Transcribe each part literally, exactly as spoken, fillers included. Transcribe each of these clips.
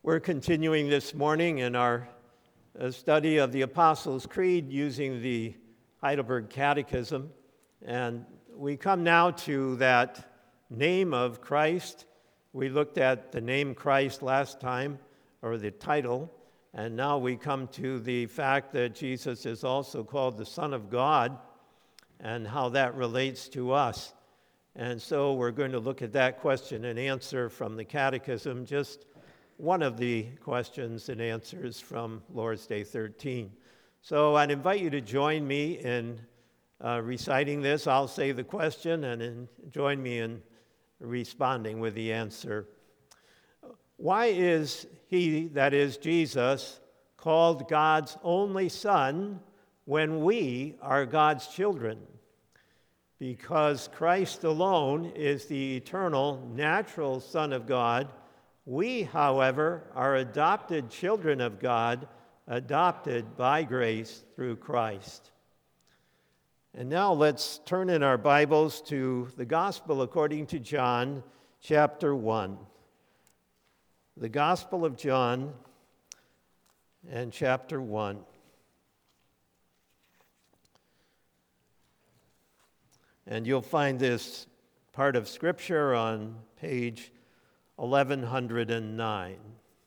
We're continuing this morning in our uh, study of the Apostles' Creed using the Heidelberg Catechism. And we come now to that name of Christ. We looked at the name Christ last time, or the title, and now we come to the fact that Jesus is also called the Son of God and how that relates to us. And so we're going to look at that question and answer from the Catechism, just one of the questions and answers from Lord's Day thirteen. So I'd invite you to join me in uh, reciting this. I'll say the question and then join me in responding with the answer. Why is he, that is Jesus, called God's only Son when we are God's children? Because Christ alone is the eternal, natural Son of God. We, however, are adopted children of God, adopted by grace through Christ. And now let's turn in our Bibles to the Gospel according to John, chapter one. The Gospel of John and chapter one. And you'll find this part of Scripture on page eleven oh nine.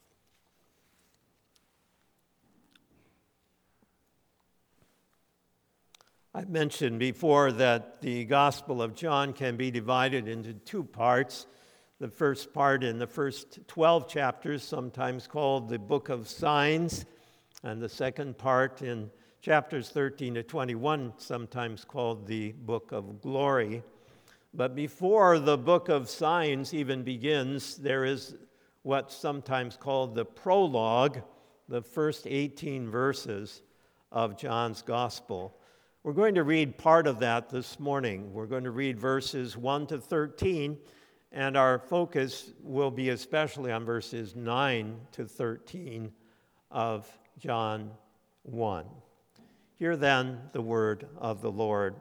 I've mentioned before that the Gospel of John can be divided into two parts. The first part in the first twelve chapters, sometimes called the Book of Signs, and the second part in chapters thirteen to twenty-one, sometimes called the Book of Glory. But before the Book of Signs even begins, there is what's sometimes called the prologue, the first eighteen verses of John's Gospel. We're going to read part of that this morning. We're going to read verses one to thirteen, and our focus will be especially on verses nine to thirteen of John one. Hear then the word of the Lord.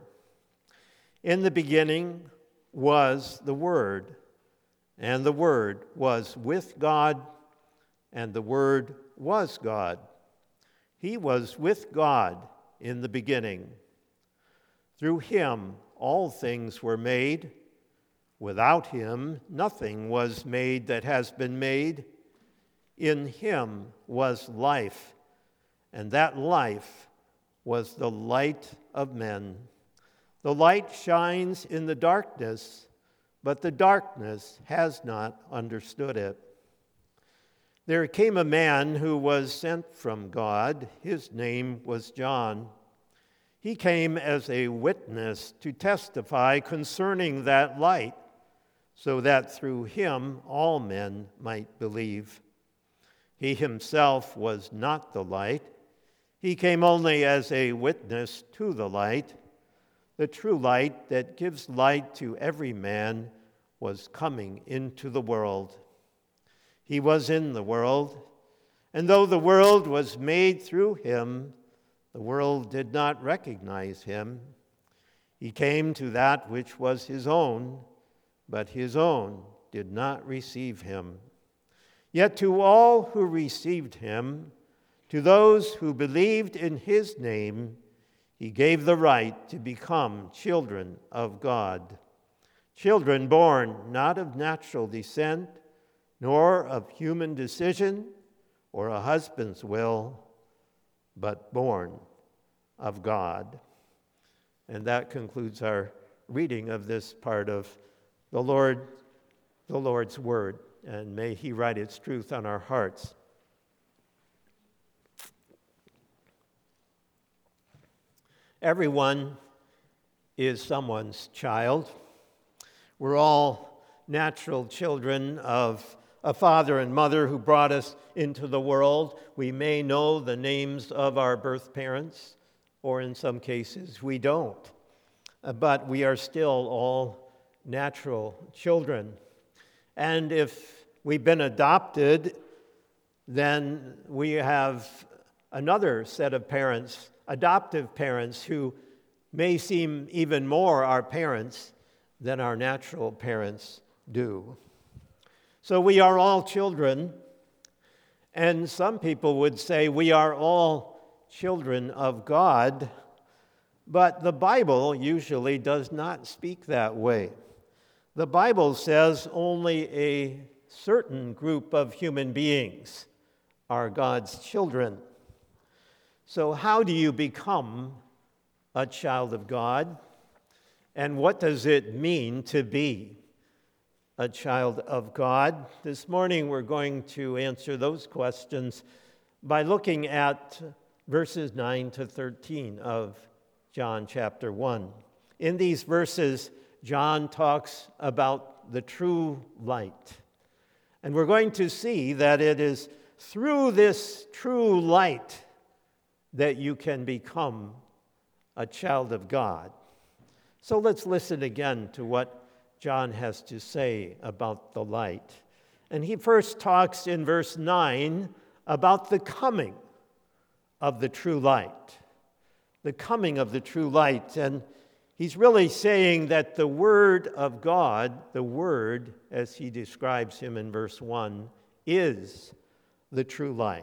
In the beginning was the Word, and the Word was with God, and the Word was God. He was with God in the beginning. Through him all things were made. Without him nothing was made that has been made. In him was life, and that life was the light of men. The light shines in the darkness, but the darkness has not understood it. There came a man who was sent from God. His name was John. He came as a witness to testify concerning that light, so that through him all men might believe. He himself was not the light. He came only as a witness to the light. The true light that gives light to every man was coming into the world. He was in the world, and though the world was made through him, the world did not recognize him. He came to that which was his own, but his own did not receive him. Yet to all who received him, to those who believed in his name, he gave the right to become children of God. Children born not of natural descent, nor of human decision or a husband's will, but born of God. And that concludes our reading of this part of the Lord, the Lord's Word. And may he write its truth on our hearts. Everyone is someone's child. We're all natural children of a father and mother who brought us into the world. We may know the names of our birth parents, or in some cases we don't. But we are still all natural children. And if we've been adopted, then we have another set of parents, adoptive parents, who may seem even more our parents than our natural parents do. So we are all children, And some people would say we are all children of God, but the Bible usually does not speak that way. The Bible says only a certain group of human beings are God's children. So how do you become a child of God? And what does it mean to be a child of God? This morning we're going to answer those questions by looking at verses nine to thirteen of John chapter one. In these verses, John talks about the true light. And we're going to see that it is through this true light that you can become a child of God. So let's listen again to what John has to say about the light. And he first talks in verse nine about the coming of the true light. The coming of the true light. And he's really saying that the Word of God, the Word, as he describes him in verse one, is the true light.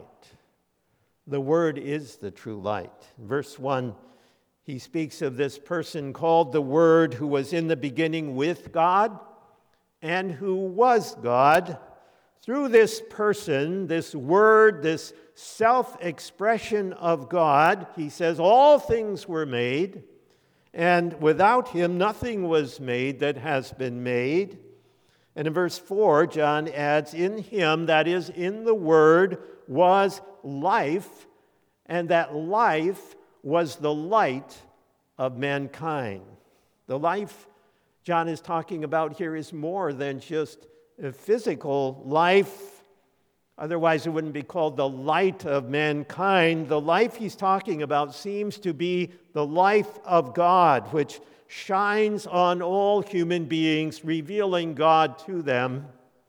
The Word is the true light. In verse one, he speaks of this person called the Word, who was in the beginning with God and who was God. Through this person, this Word, this self-expression of God, he says all things were made, and without him nothing was made that has been made. And in verse four, John adds, in him, that is, in the Word, was life, and that life was the light of mankind. The life John is talking about here is more than just a physical life. Otherwise, it wouldn't be called the light of mankind. The life he's talking about seems to be the life of God, which shines on all human beings, revealing God to them.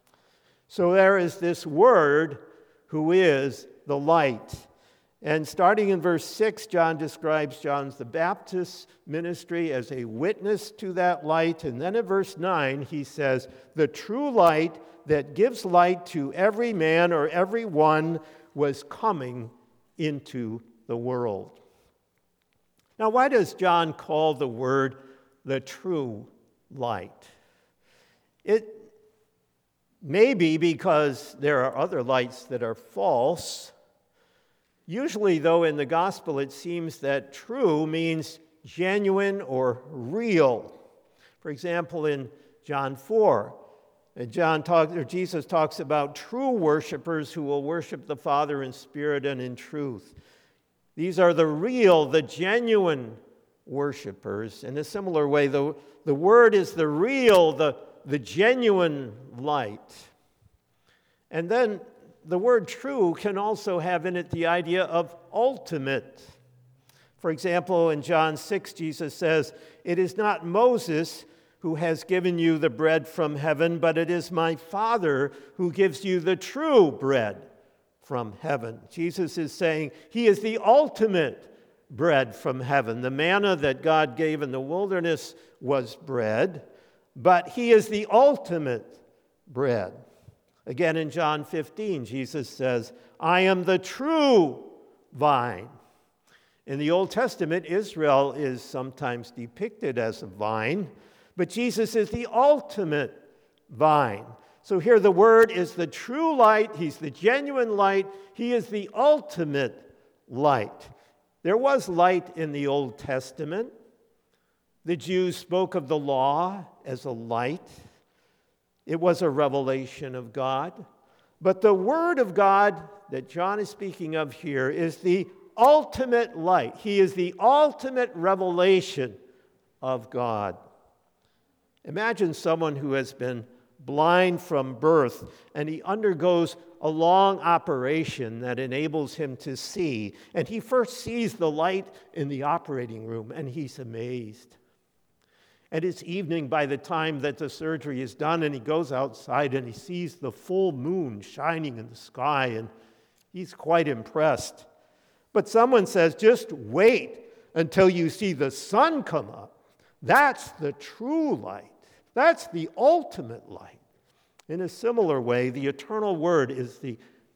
So there is this Word who is the light. And starting in verse six, John describes John the Baptist's ministry as a witness to that light. And then in verse nine, he says, the true light that gives light to every man or every one was coming into the world. Now, why does John call the Word the true light? It may be because there are other lights that are false. Usually, though, in the gospel, it seems that true means genuine or real. For example, in John four, John talks, or Jesus talks about true worshipers who will worship the Father in spirit and in truth. These are the real, the genuine worshipers. In a similar way, the, the Word is the real, the, the genuine light. And then the word true can also have in it the idea of ultimate. For example, in John six, Jesus says, it is not Moses who has given you the bread from heaven, but it is my Father who gives you the true bread from heaven. Jesus is saying he is the ultimate bread from heaven. The manna that God gave in the wilderness was bread, but he is the ultimate bread. Again, in John fifteen, Jesus says, I am the true vine. In the Old Testament, Israel is sometimes depicted as a vine, but Jesus is the ultimate vine. So here the Word is the true light. He's the genuine light. He is the ultimate light. There was light in the Old Testament. The Jews spoke of the law as a light. It was a revelation of God. But the Word of God that John is speaking of here is the ultimate light. He is the ultimate revelation of God. Imagine someone who has been blind from birth and he undergoes a long operation that enables him to see. And he first sees the light in the operating room and he's amazed. And it's evening by the time that the surgery is done, and he goes outside and he sees the full moon shining in the sky, and he's quite impressed. But someone says, just wait until you see the sun come up. That's the true light. That's the ultimate light. In a similar way, the eternal Word is the,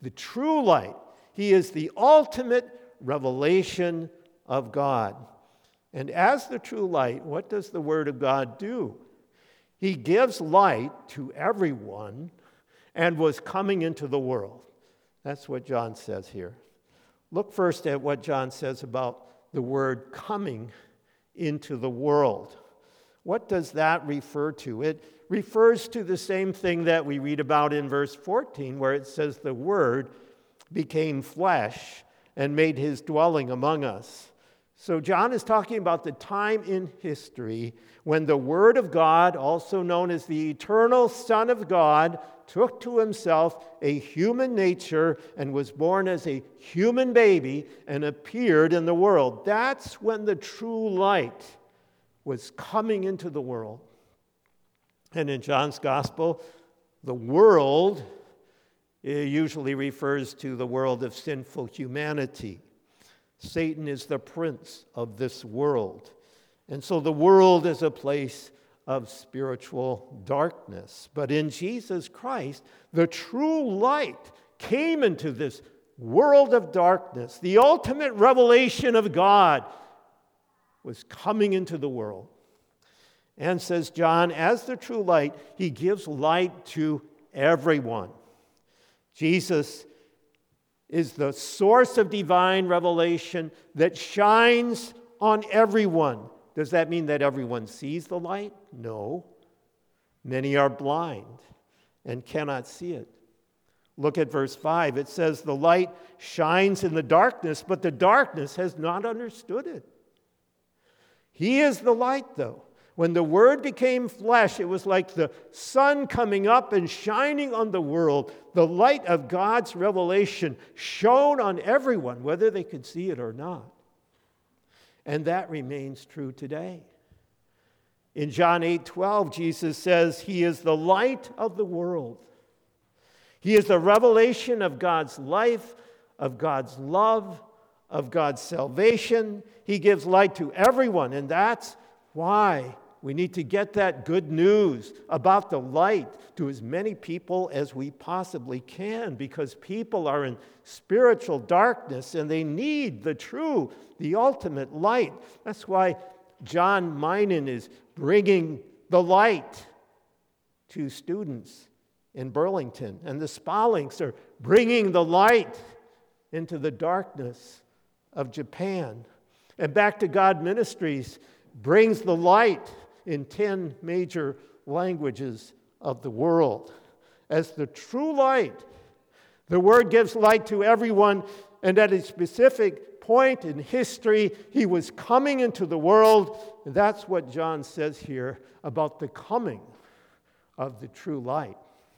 the true light. He is the ultimate revelation of God. And as the true light, what does the Word of God do? He gives light to everyone and was coming into the world. That's what John says here. Look first at what John says about the word coming into the world. What does that refer to? It refers to the same thing that we read about in verse fourteen, where it says the Word became flesh and made his dwelling among us. So John is talking about the time in history when the Word of God, also known as the eternal Son of God, took to himself a human nature and was born as a human baby and appeared in the world. That's when the true light was coming into the world. And in John's Gospel, the world usually refers to the world of sinful humanity. Satan is the prince of this world. And so the world is a place of spiritual darkness. But in Jesus Christ, the true light came into this world of darkness. The ultimate revelation of God was coming into the world. And says John, as the true light, he gives light to everyone. Jesus is the source of divine revelation that shines on everyone. Does that mean that everyone sees the light? No. Many are blind and cannot see it. Look at verse five. It says, the light shines in the darkness, but the darkness has not understood it. He is the light, though. When the Word became flesh, it was like the sun coming up and shining on the world. The light of God's revelation shone on everyone, whether they could see it or not. And that remains true today. In John eight twelve, Jesus says, he is the light of the world. He is the revelation of God's life, of God's love, of God's salvation. He gives light to everyone, and that's why we need to get that good news about the light to as many people as we possibly can, because people are in spiritual darkness and they need the true, the ultimate light. That's why John Minen is bringing the light to students in Burlington, and the Spallings are bringing the light into the darkness of Japan. And Back to God Ministries brings the light in ten major languages of the world. As the true light, the Word gives light to everyone, and at a specific point in history, he was coming into the world. And that's what John says here about the coming of the true light.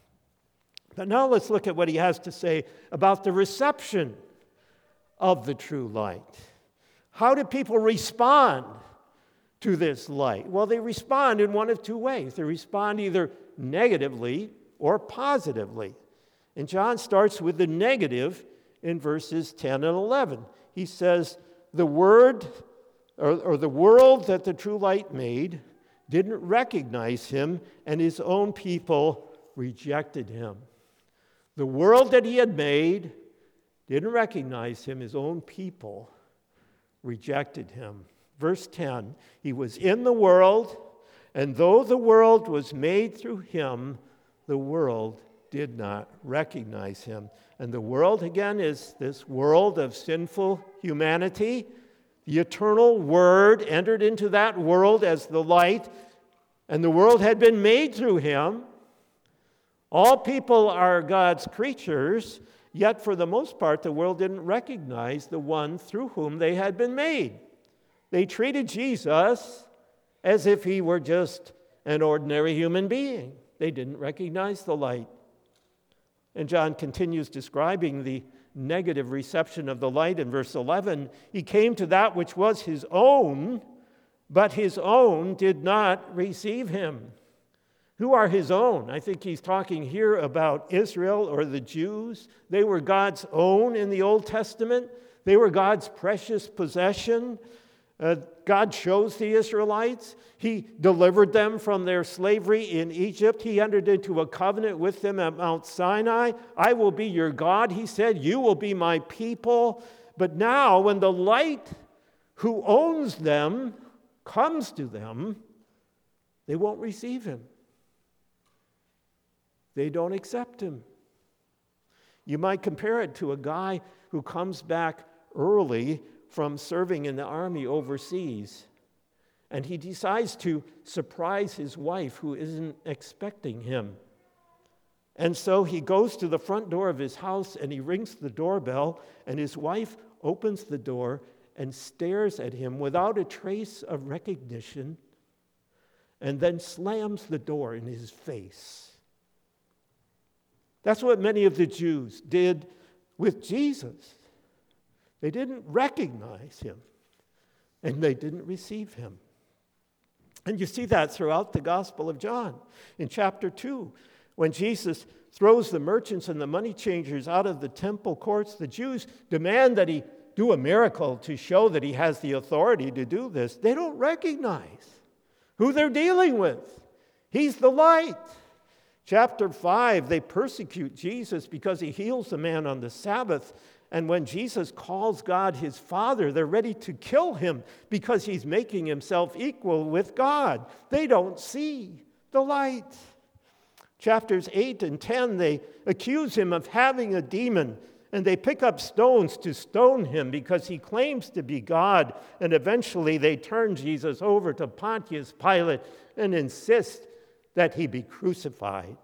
But now let's look at what he has to say about the reception of the true light. How do people respond to this light? Well, they respond in one of two ways. They respond either negatively or positively. And John starts with the negative in verses ten and eleven. He says, the word or, or the world that the true light made didn't recognize him, and his own people rejected him. The world that he had made didn't recognize him. His own people rejected him. Verse ten, he was in the world, and though the world was made through him, the world did not recognize him. And the world, again, is this world of sinful humanity. The eternal Word entered into that world as the light, and the world had been made through him. All people are God's creatures, yet for the most part, the world didn't recognize the one through whom they had been made. They treated Jesus as if he were just an ordinary human being. They didn't recognize the light. And John continues describing the negative reception of the light in verse eleven. He came to that which was his own, but his own did not receive him. Who are his own? I think he's talking here about Israel or the Jews. They were God's own in the Old Testament. They were God's precious possession. Uh, God chose the Israelites. He delivered them from their slavery in Egypt. He entered into a covenant with them at Mount Sinai. I will be your God, he said. You will be my people. But now, when the light who owns them comes to them, they won't receive him. They don't accept him. You might compare it to a guy who comes back early from serving in the army overseas, and he decides to surprise his wife who isn't expecting him. And so he goes to the front door of his house and he rings the doorbell, and his wife opens the door and stares at him without a trace of recognition, and then slams the door in his face. That's what many of the Jews did with Jesus. They didn't recognize him, and they didn't receive him. And you see that throughout the Gospel of John. In chapter two, when Jesus throws the merchants and the money changers out of the temple courts, the Jews demand that he do a miracle to show that he has the authority to do this. They don't recognize who they're dealing with. He's the light. Chapter five, they persecute Jesus because he heals a man on the Sabbath. And when Jesus calls God his Father, they're ready to kill him because he's making himself equal with God. They don't see the light. Chapters eight and ten, they accuse him of having a demon, and they pick up stones to stone him because he claims to be God. And eventually they turn Jesus over to Pontius Pilate and insist that he be crucified.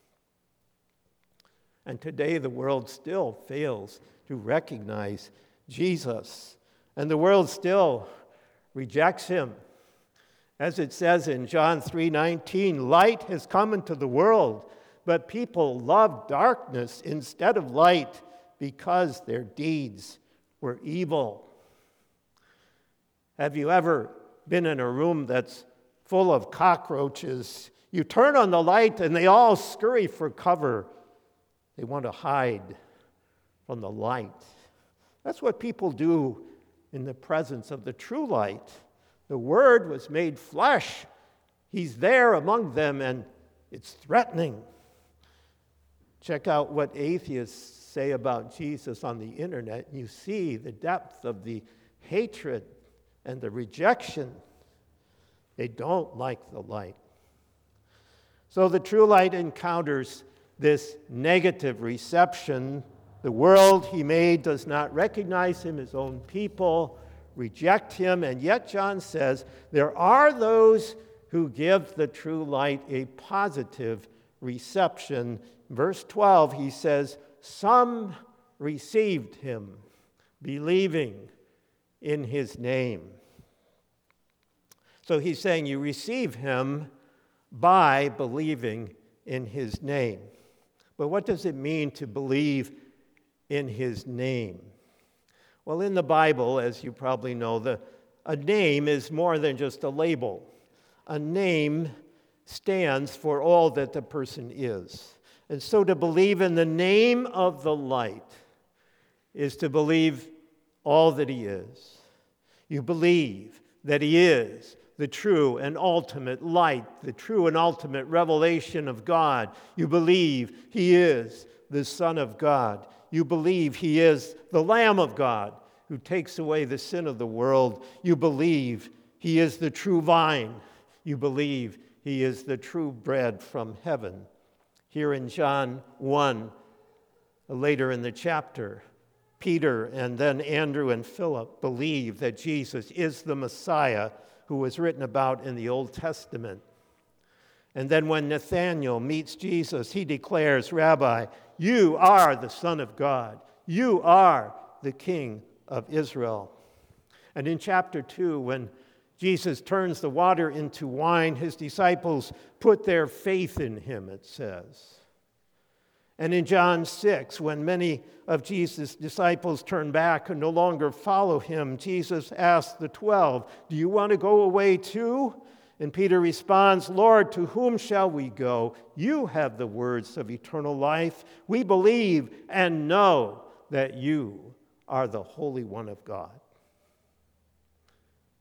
And today the world still fails to recognize Jesus. And the world still rejects him. As it says in John three nineteen, light has come into the world, but people love darkness instead of light because their deeds were evil. Have you ever been in a room that's full of cockroaches? You turn on the light and they all scurry for cover. They want to hide from the light. That's what people do in the presence of the true light. The Word was made flesh. He's there among them, and it's threatening. Check out what atheists say about Jesus on the internet. You see the depth of the hatred and the rejection. They don't like the light. So the true light encounters this negative reception. The world he made does not recognize him. His own people reject him. And yet John says there are those who give the true light a positive reception. Verse twelve, he says, some received him, believing in his name. So he's saying you receive him by believing in his name. But what does it mean to believe in his name? Well, in the Bible, as you probably know, the, a name is more than just a label. A name stands for all that the person is. And so to believe in the name of the light is to believe all that he is. You believe that he is the true and ultimate light, the true and ultimate revelation of God. You believe he is the Son of God. You believe he is the Lamb of God who takes away the sin of the world. You believe he is the true vine. You believe he is the true bread from heaven. Here in John one, later in the chapter, Peter and then Andrew and Philip believe that Jesus is the Messiah who was written about in the Old Testament. And then when Nathanael meets Jesus, he declares, Rabbi, you are the Son of God. You are the King of Israel. And in chapter two, when Jesus turns the water into wine, his disciples put their faith in him, it says. And in John six, when many of Jesus' disciples turn back and no longer follow him, Jesus asks the twelve, do you want to go away too? And Peter responds, Lord, to whom shall we go? You have the words of eternal life. We believe and know that you are the Holy One of God.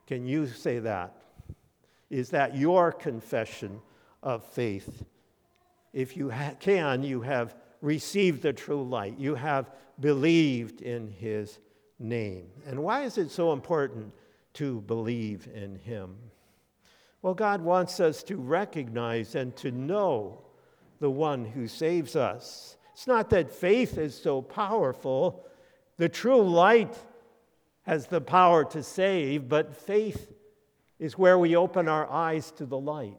Can you say that? Is that your confession of faith? If you ha- can, you have received the true light. You have believed in his name. And why is it so important to believe in him? Well, God wants us to recognize and to know the one who saves us. It's not that faith is so powerful. The true light has the power to save, but faith is where we open our eyes to the light.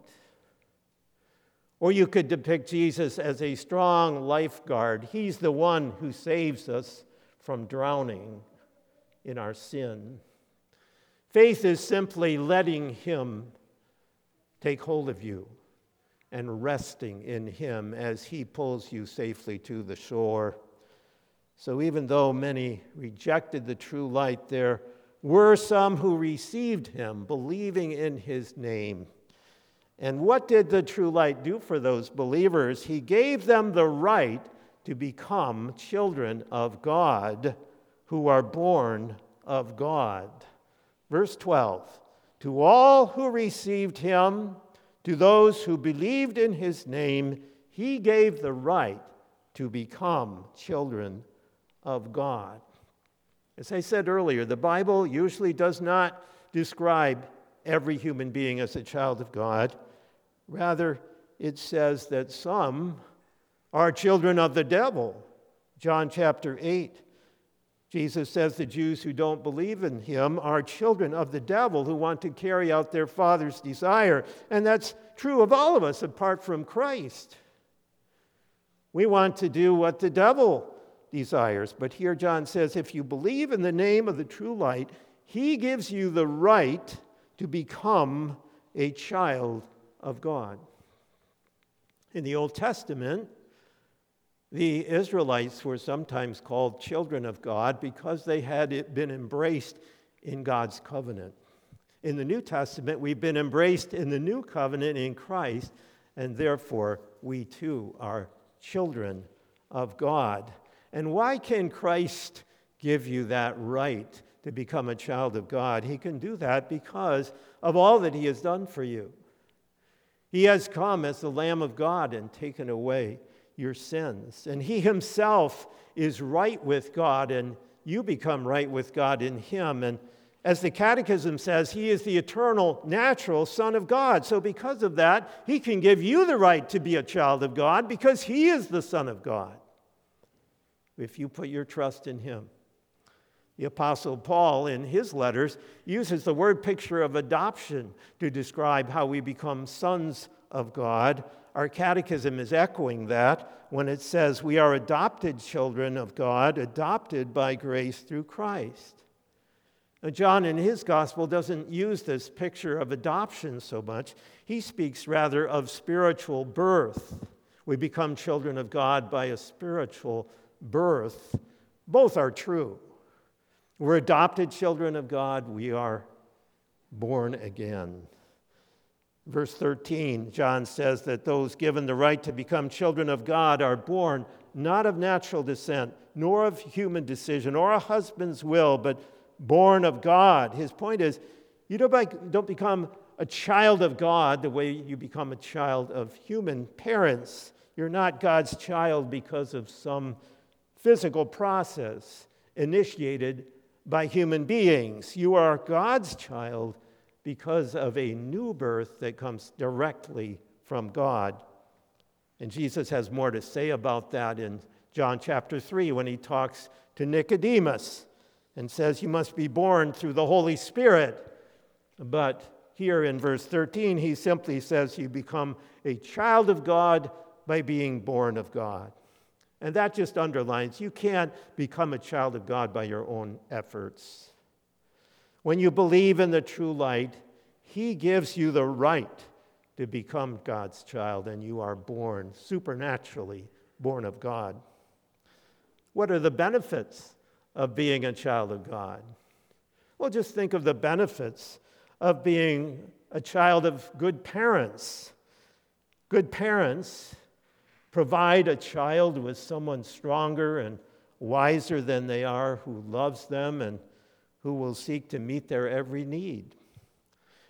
Or you could depict Jesus as a strong lifeguard. He's the one who saves us from drowning in our sin. Faith is simply letting him take hold of you and resting in him as he pulls you safely to the shore. So even though many rejected the true light, there were some who received him, believing in his name. And what did the true light do for those believers? He gave them the right to become children of God, who are born of God. Verse twelve, to all who received him, to those who believed in his name, he gave the right to become children of God. As I said earlier, the Bible usually does not describe every human being as a child of God. Rather, it says that some are children of the devil. John chapter eight, Jesus says the Jews who don't believe in him are children of the devil who want to carry out their father's desire. And that's true of all of us apart from Christ. We want to do what the devil desires. But here John says, if you believe in the name of the true light, he gives you the right to become a child of God. In the Old Testament, the Israelites were sometimes called children of God because they had been embraced in God's covenant. In the New Testament, we've been embraced in the new covenant in Christ, and therefore we too are children of God. And why can Christ give you that right to become a child of God? He can do that because of all that he has done for you. He has come as the Lamb of God and taken away your sins. And he himself is right with God, and you become right with God in him. And as the Catechism says, he is the eternal, natural Son of God. So because of that, he can give you the right to be a child of God because he is the Son of God, if you put your trust in him. The Apostle Paul, in his letters, uses the word picture of adoption to describe how we become sons of God. Our catechism is echoing that when it says we are adopted children of God, adopted by grace through Christ. Now, John in his gospel doesn't use this picture of adoption so much. He speaks rather of spiritual birth. We become children of God by a spiritual birth. Both are true. We're adopted children of God. We are born again. Verse thirteen, John says that those given the right to become children of God are born not of natural descent, nor of human decision, or a husband's will, but born of God. His point is, you don't, don't become a child of God the way you become a child of human parents. You're not God's child because of some physical process initiated by human beings. You are God's child because of a new birth that comes directly from God. And Jesus has more to say about that in John chapter three when he talks to Nicodemus and says you must be born through the Holy Spirit. But here in verse thirteen, he simply says you become a child of God by being born of God. And that just underlines you can't become a child of God by your own efforts. When you believe in the true light, he gives you the right to become God's child, and you are born, supernaturally born of God. What are the benefits of being a child of God? Well, just think of the benefits of being a child of good parents. Good parents provide a child with someone stronger and wiser than they are, who loves them and who will seek to meet their every need.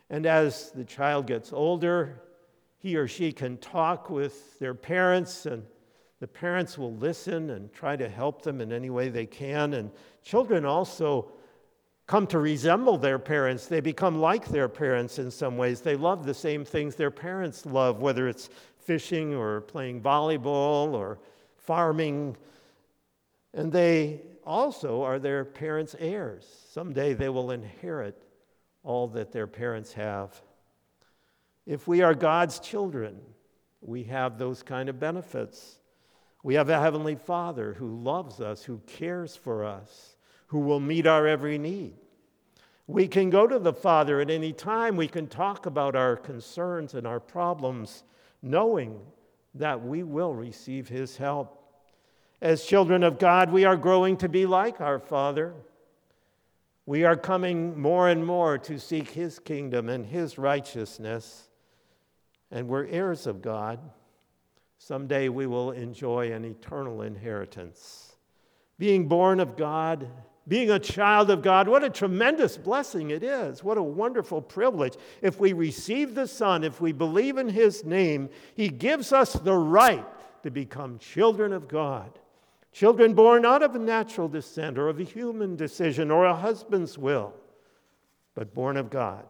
And as the child gets older, he or she can talk with their parents, and the parents will listen and try to help them in any way they can. And children also come to resemble their parents. They become like their parents in some ways. They love the same things their parents love, whether it's fishing or playing volleyball or farming. And they also are their parents' heirs. Someday they will inherit all that their parents have. If we are God's children, we have those kind of benefits. We have a Heavenly Father who loves us, who cares for us, who will meet our every need. We can go to the Father at any time. We can talk about our concerns and our problems, knowing that we will receive His help. As children of God, we are growing to be like our Father. We are coming more and more to seek His kingdom and His righteousness, and we're heirs of God. Someday we will enjoy an eternal inheritance. Being born of God, being a child of God, what a tremendous blessing it is. What a wonderful privilege. If we receive the Son, if we believe in His name, He gives us the right to become children of God. Children born not of a natural descent or of a human decision or a husband's will, but born of God.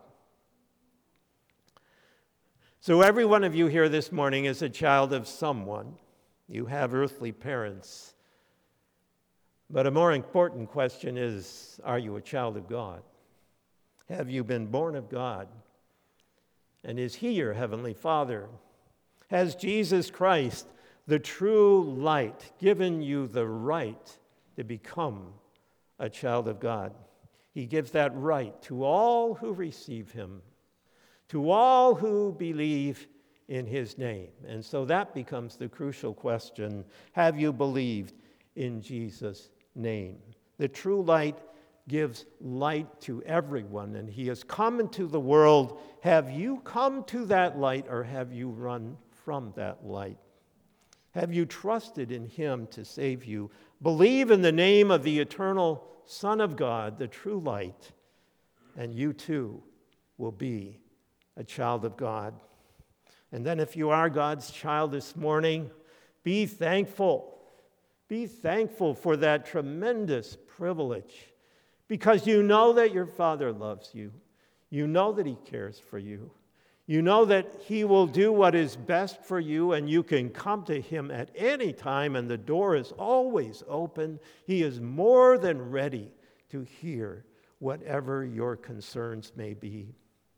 So every one of you here this morning is a child of someone. You have earthly parents. But a more important question is, are you a child of God? Have you been born of God? And is He your Heavenly Father? Has Jesus Christ, the true light, given you the right to become a child of God? He gives that right to all who receive Him, to all who believe in His name. And so that becomes the crucial question. Have you believed in Jesus' name? The true light gives light to everyone, and He has come into the world. Have you come to that light, or have you run from that light? Have you trusted in Him to save you? Believe in the name of the eternal Son of God, the true light, and you too will be a child of God. And then if you are God's child this morning, be thankful. Be thankful for that tremendous privilege, because you know that your Father loves you. You know that He cares for you. You know that He will do what is best for you, and you can come to Him at any time, and the door is always open. He is more than ready to hear whatever your concerns may be.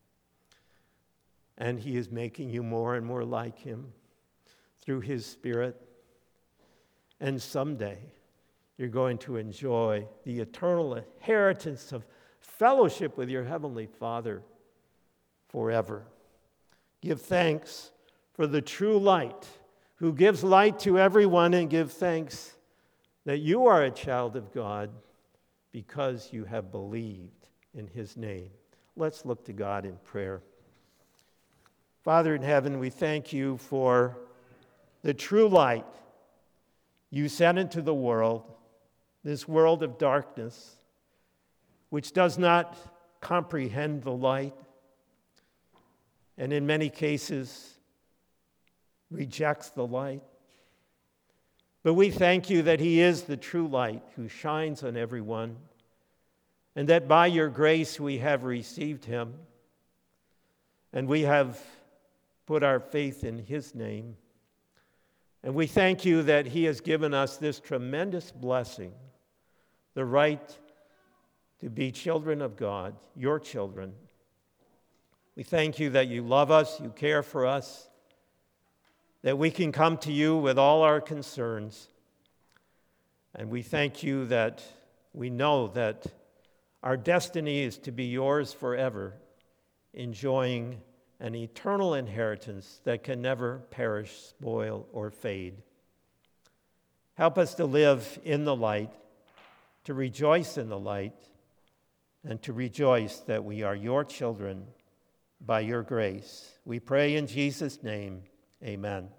And He is making you more and more like Him through His Spirit. And someday you're going to enjoy the eternal inheritance of fellowship with your Heavenly Father forever. Give thanks for the true light who gives light to everyone, and give thanks that you are a child of God because you have believed in His name. Let's look to God in prayer. Father in heaven, we thank You for the true light You sent into the world, this world of darkness, which does not comprehend the light, and in many cases rejects the light. But we thank You that He is the true light who shines on everyone, and that by Your grace we have received Him, and we have put our faith in His name. And we thank You that He has given us this tremendous blessing, the right to be children of God, Your children. We thank You that You love us, You care for us, that we can come to You with all our concerns. And we thank You that we know that our destiny is to be Yours forever, enjoying an eternal inheritance that can never perish, spoil, or fade. Help us to live in the light, to rejoice in the light, and to rejoice that we are Your children by Your grace. We pray in Jesus' name, amen.